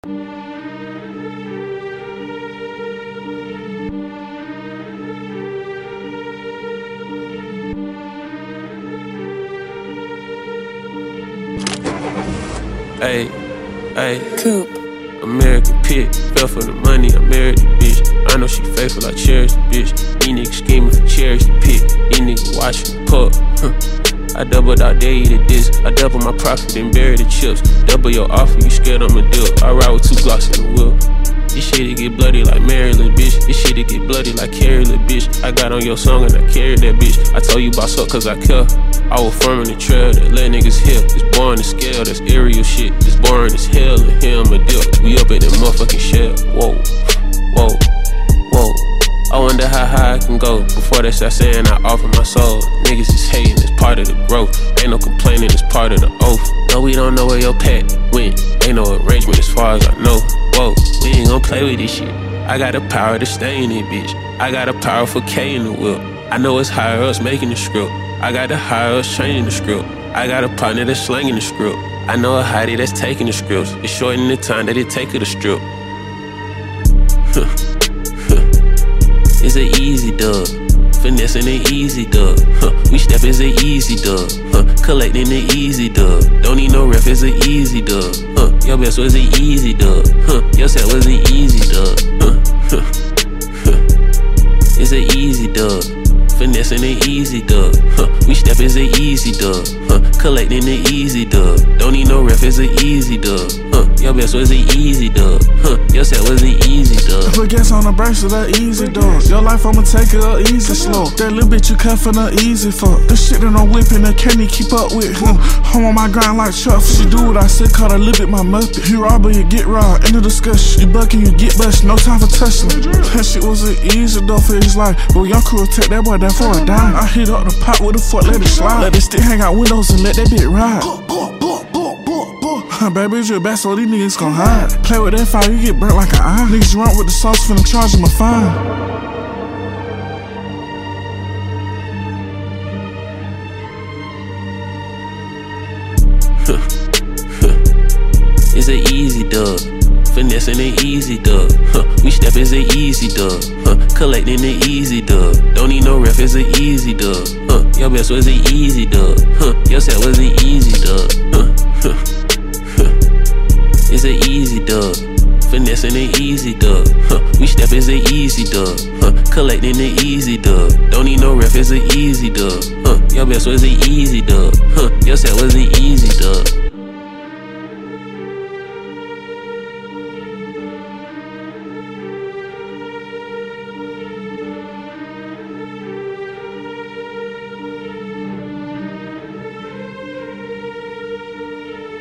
Ayy, ayy, Coop. American pit, fell for the money, I married the bitch. I know she faithful, I cherish the bitch. These niggas scheming for cherish the pit. These niggas watching the pup. I doubled out there, eat a disc. I double my profit and bury the chips. Double your offer, you scared I'ma dip. I ride with 2 Glocks in the wheel. This shit'll get bloody like Mary, little bitch. This shit'll get bloody like Carrie, little bitch. I got on your song and I carried that bitch. I told you boss up cause I care. I was firm in the trail that let niggas hear. It's boring to scale, that's aerial shit. It's boring as hell and him a dip. We up in that motherfucking shell. Whoa, whoa, whoa. I wonder how high I can go. Before they start saying I offer my soul. Niggas is hating, it's part of the growth. Ain't no complaining, it's part of the oath. No, we don't know where your pack went. Ain't no arrangement as far as I know. Whoa, we ain't gon' play with this shit. I got the power to stay in it, bitch. I got a powerful K in the whip. I know it's higher ups making the script. I got the higher ups changing the script. I got a partner that's slanging the script. I know a hottie that's taking the scripts. It's shortening the time that it take her to strip. It's an easy dub. Finessing an easy dub. We step is an easy dub. Collecting an easy dub. Don't need no ref, it's an easy dub. Your best was an easy dub. Your set was an easy dub. It's an easy dub. Finessing an easy dub. We step is an easy dub. Collecting an easy dub. Don't need no ref, it's an easy dub. Your best was an easy dub. Your set was an easy dub. Put gas on the brakes of that easy dub. Your life I'ma take it up easy slow. That little bitch you cuffin' her easy fuck. The shit that I'm whipping that can't even keep up with. I'm on my grind like Chuck. She do what I said, call her a little bit my muppet. You rob or you get robbed, end of discussion. You buckin', you get busted, no time for tussling. That shit was an easy dub for his life. But young crew take that boy down for a dime. I hit up the pot with a fork, let it slide. Let it stick hang out windows and let that bitch ride. Baby, it's your back, so these niggas gon' hide. Play with that fire, you get burnt like an eye. Niggas run with the sauce, finna charge him a fine. It's an easy dub. Finessing an easy dub. We step is an easy dub. Collecting an easy dub. Don't need no ref, it's an easy dub. Your best was an easy dub. Your set was an easy dub. It's an easy dub. Finessing an easy dub. We step is an easy dub. Collecting an easy dub. Don't need no ref, it's an easy dub. Your best was an easy dub. Your set was an easy dub.